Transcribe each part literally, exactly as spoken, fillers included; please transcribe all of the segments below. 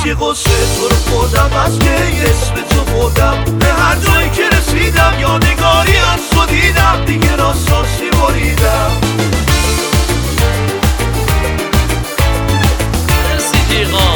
از یه قصه تو رو خوردم، از که اسم تو بردم، به هر جایی که رسیدم یادگاری از تو دیدم، دیگه راستاسی بریدم. مرسی جیغا.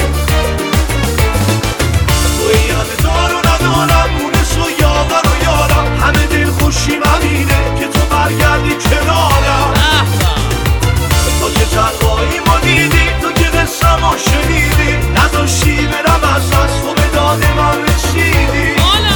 توی همه دار و ندارم، مونس و یاور و یارم، همه دل خوشیم همینه که تو برگردی کنارم. تو که تنهایی ما دیدی، تو که قصه ما شنیدی، نداشتی برم از از تو به داد من رسیدی.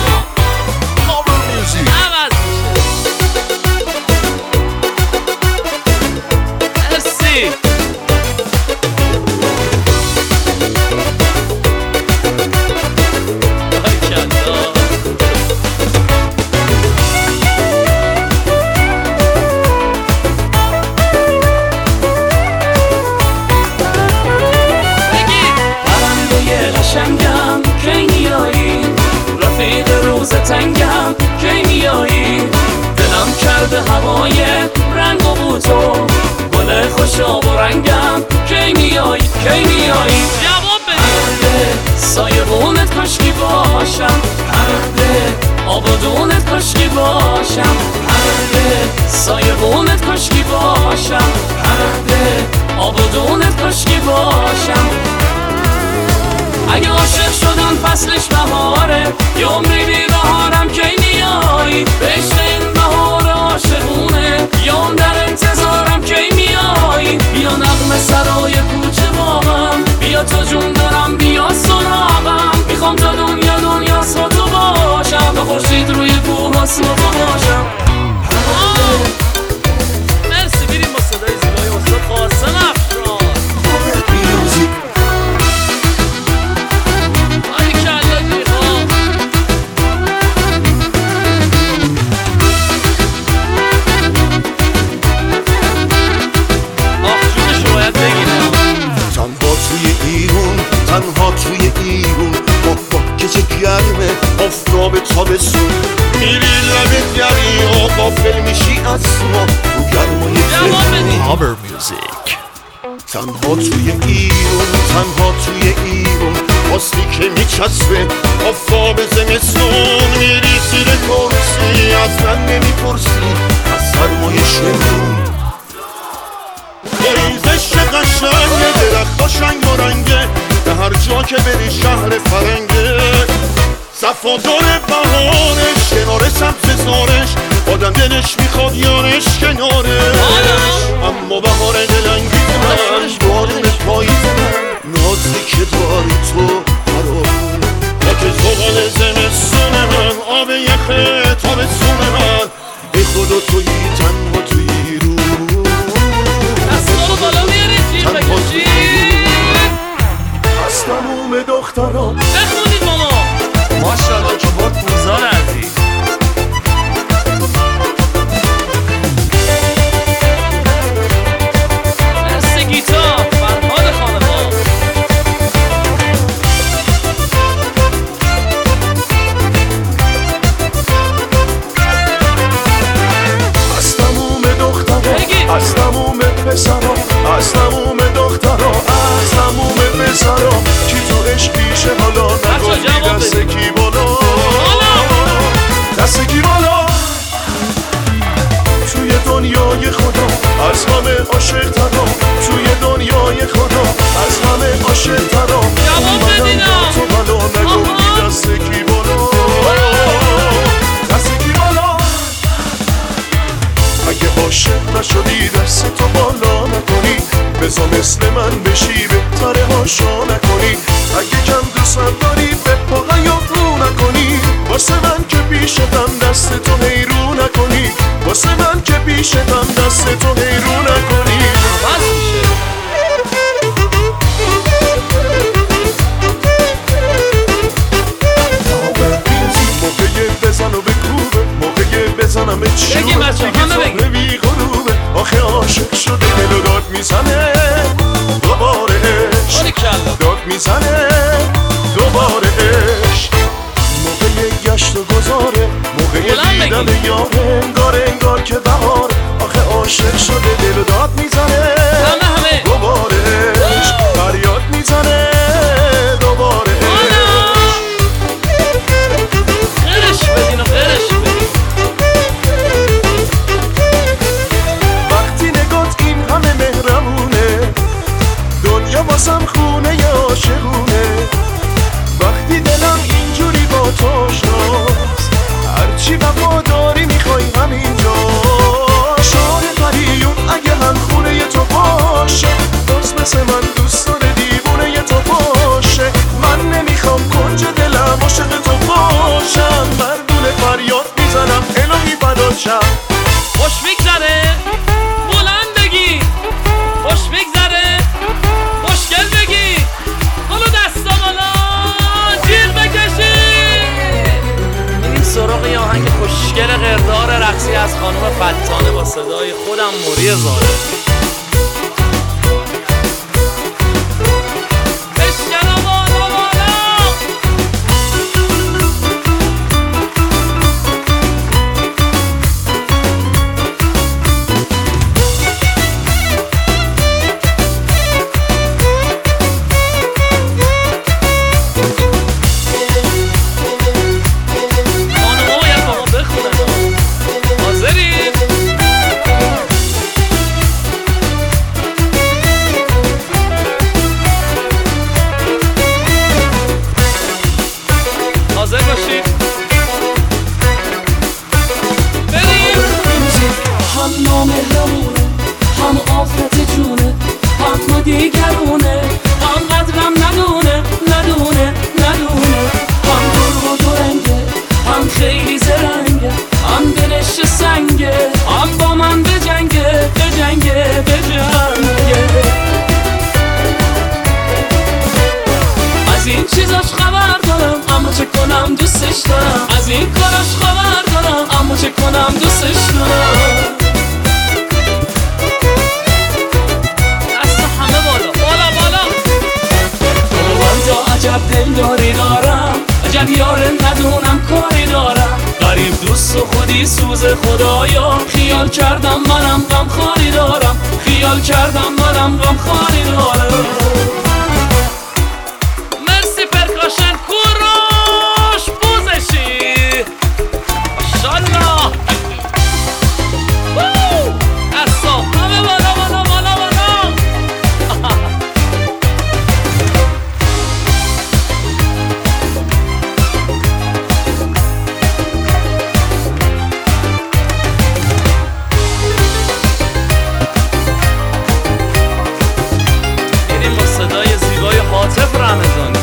تنگم کی میایی، دلم کرده هوای رنگ و بوتو، گل خوشاب و رنگم کی میایی، کی میایی. جواب بده. سایه بونت کاشکی باشم، پرده آبادونت کاشکی باشم، پرده سایه بونت کاشکی باشم، پرده آبادونت کاشکی باشم. اگه عاشق شدن فصلش بهاره، یه عمری بی بهارم کی میایی، بهشت این بهار عاشقونه، یا اون در انتظارم کی میایی. بیا نغمه سرای کوچه باغم، بیا تو جون دارم بیا سراغم، میخوام تا دنیا دنیا سا تو باشم، تا خورشید روی کوه اسم تو باشم. مرسی. میریم با صدای زیبای استاد قاسم افشار. تنها توی ایرون با با کچه گرمه آفتاب تابستون، میری لب دریا غافل میشی از ما تو گرمای تهرون. Cover music. تنها توی ایرون، تنها توی ایرون، واسه که میچسبه آفتاب زمستون، میری زیر کرسی از من نمیپرسی از سرمای شمرون. پاییزش قشنگه، درختا شنگ و رنگه، به هر جا که بری شهر فرنگه، صفادار بهارش، کنار سبز زارش، آدم دلش میخواد یارش کنارش. اما بهار دلنگیز من، بارون پاییز من، نازی که داری تو برام، خاک زغال زمستون من، آب یخ تابستون من، ای خدا تویی تنها تویی رو، بالا میارید جیغ بکشید. از تموم دختران بخونید ماما. ماشاءالله که با پوزار عزیز. مرسی گیتار فرهاد خانوار. از تموم دختران، از تموم پسران، از تموم دختران، از تموم پسران، کی تو عشقیشه حالا نگفتی دست کی بالا، دست کی بالا. توی دنیای خدا از همه عاشق ترام، توی دنیای خدا از همه عاشق ترام، اومدم با تو بالا نگفتی دست کی بالا، دست کی بالا. اگه عاشق نشدی دست تو بالا نکنی، بزا مثل من بشی بهتره هاشا نکنی، اگه کم دوستم داری به پا رو نکنی، واسه من که پیشتم دست تو هیرو نکنی، واسه من که پیشتم دست تو هیرو نکنی. موقعی بزن و بکوبه، موقعی بزنم به چوبه، دیگه بی غروبه، آخه عاشق شده دل و داد میزنه دوباره عشق، داد میزنه دوباره عشق. موقع گشت و گذاره، موقع دیدن یاره، انگار انگار که بهار، آخه عاشق شده دل خانم فتانه با صدای خودم موری زاده. حاضر باشید بریم. هم نامهربونه، هم آفت جونه، هم دیگرونه، هم قدرم ندونه ندونه ندونه، هم دور و دورنگه، هم خیلی زرنگه، هم دلش سنگه، هم با من بجنگه بجنگه بجنگه. از این چیزاش خبر دارم اما چه کنم دوستش دارم، از این کاراش خبر دارم اما چه کنم دوستش دارم. دست همه بالا بالا بالا. من تا عجب دلداری دارم، عجب یاره ندونم کاری دارم، غریب دوست و خودی سوز خدایا، خیال کردم منم غم خاری دارم، خیال کردم منم غم خاری دارم. مرسی پرکاشن کوروش بوزشی ماشالله. دستا همه بالا بالا بالا بالا. بریم با صدای زیبای حاطف رمضانی.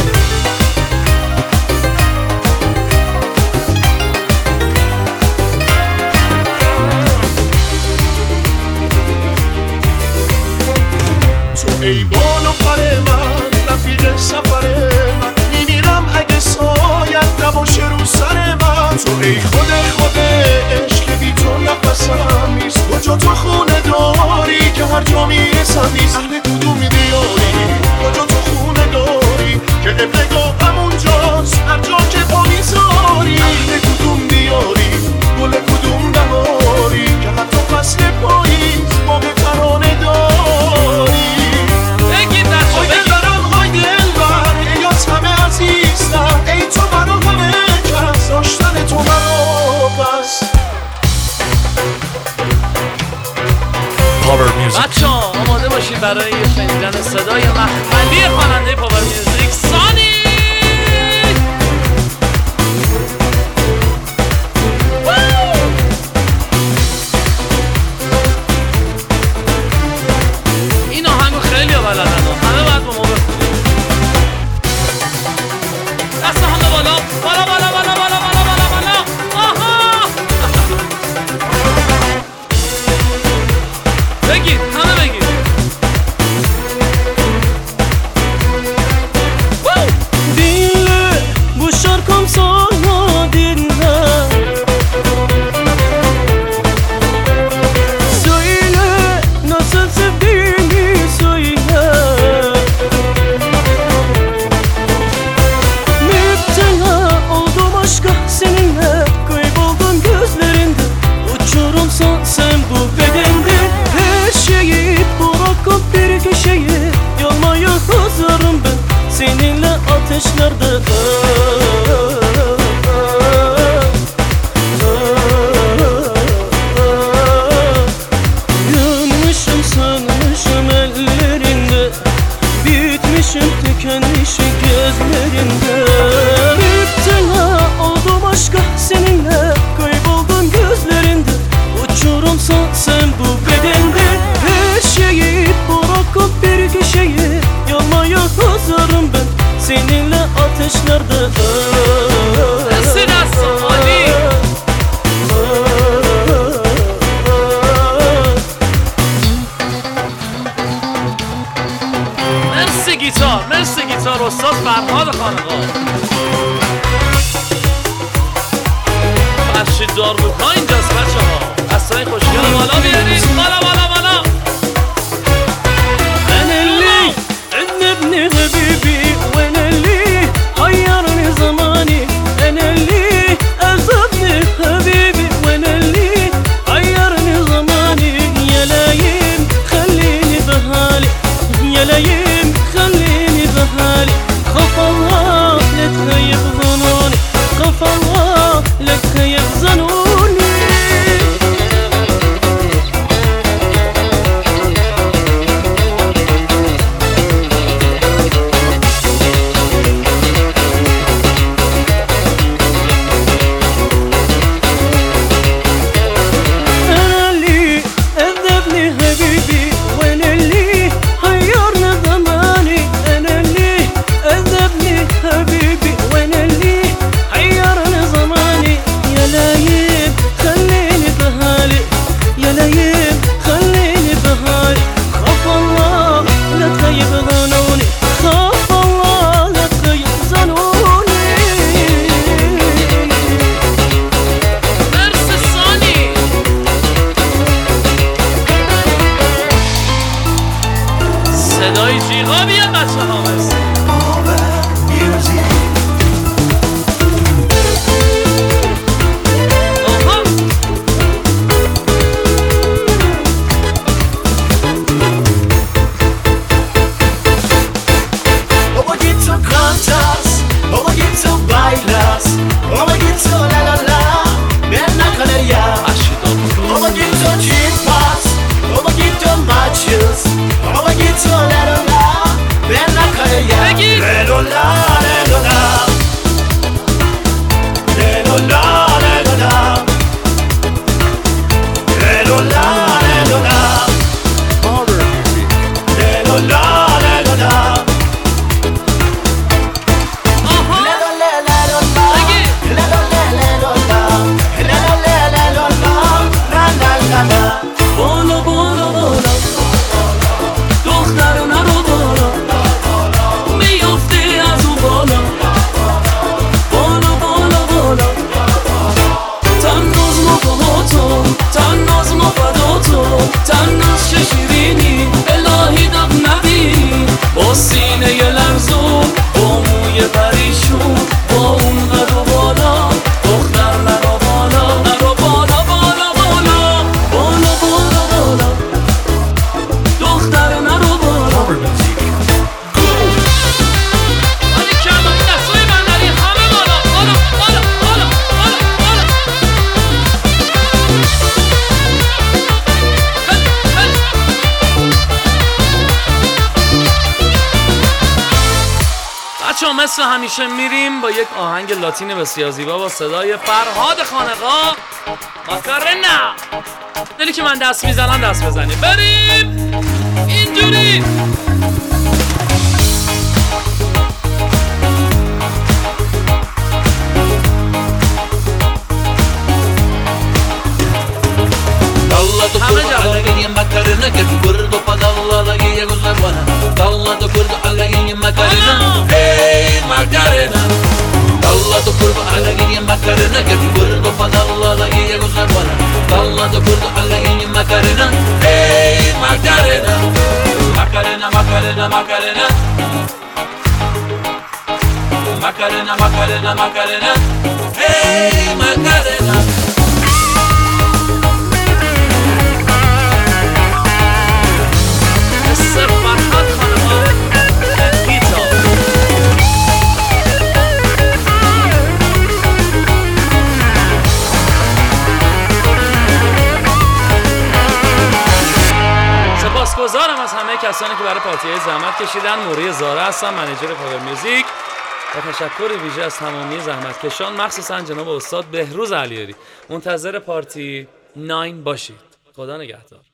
تو ای بال و پر من، رفیق سفر من، میمیرم اگه سایت نباشه رو سر من. تو ای خود خود عشق که بی تو نفسم نیست، کجا تو خونه داری که هر جا میرسم نیست. اهل کدوم دیاری کجا تو خونه داری که قبلگاه همونجاست هر جا که پا میذاری. اهل کدوم دیاری گل کدوم بهاری که حتی فصل پاییز باغ ترانه داری. های دلبرم های دلبر ایات همه عزیزتر، ای تو برا همه کس داشتن تو مرا بس. بچه ها آماده باشید برای شنیدن صدای مخملی خواننده پاور میوزیک سانی. این آهنگو خیلی ها بلدن، همه باید با ما بخونیم. دست همه بالا بالا بالا بالا بالا بالا بالا بالا. آها بگید همه بگید. Dinle bu şarkım sana dinle. Söyle nasıl sevdiğini söyle. Müptela oldum aşka seninle, kayboldum gözlerinde. Uçurumsan sen bu bedende, her şeyi bırakıp bir köşeye yanmaya hazırım ben seninle ateşlerde. Yanmışım sanmışım ellerinde, bitmişim tükenmişim gözlerinde. İptila oldum aşka seninle, kayboldum gözlerinde. Uçurumsan sen bu bedende, her şeyi bırakıp bir köşeye yanmaya hazırım ben seninle ateşlerde. Nasıl nasıl Ali? مرسی گیتار مرسی گیتار استاد فرهاد خانقاه. فرشید دارلوکا اینجاست بچه ها. دستای خوشگل بالا بیارید بالا بالا بالا أنا اللي عند ابن حبيبي وأنا اللي حيرني زماني أنا اللي أذبني حبيبي وأنا اللي حيرني زماني يا لايم خليني بحالي يا لايم خليني بحالي خاف الله لا تخيب ظنوني خاف الله لا تخيب ظنوني صدای جیغا بیاد بچه ها مرسی آها Un poquito cantas, un poquito bailas, un poquito la la la, ven a canaria. Un poquito chispas, un poquito machos, un poquito la la la, ven a canaria. La la la, la la la, la la la, la la la, la la la, la la la, la la. بالا بالا بالا دختر نرو بالا میافتی از اون بالا بالا بالا بالا تناز ما با تو تناز ما فدا تو تناز چه شیرینی الهی دق نبینی با سینه ی لرزون با موی پریشون با اون قد و بالا دختر نرو بالا نرو بالا بالا بالا بالا بالا بالا دختر نرو بالا ولی کم این دستای بندری همه بالا بالا بالا بالا بالا بالا هل هل بچه ها مثل همیشه میریم با یک آهنگ لاتین بسیار زیبا با صدای فرهاد خانقا ماکارنا دلی که من دست میزنم دست بزنیم بریم اینجوری Dalla tu همه kurdo جواب alla gini makarena che tu kurdo pa dalla la gini cosa buona Dalla tu kurdo alla gini makarena Hey makarena Dalla tu kurdo alla gini makarena che tu kurdo pa dalla la gini cosa buona Dalla tu kurdo alla gini makarena Hey makarena Macarena macarena macarena Macarena macarena macarena Hey macarena مستر فرهاد خانقا گیتار سپاسگزارم از همه کسانی که برای پارتی زحمت کشیدن. موری زاره هستم، منیجر پاور میوزیک. و تشکر ویژه از تمامی زحمتکشان، مخصوصا جناب استاد بهروز علیاری. منتظر پارتی نه باشید. خدا نگهدار.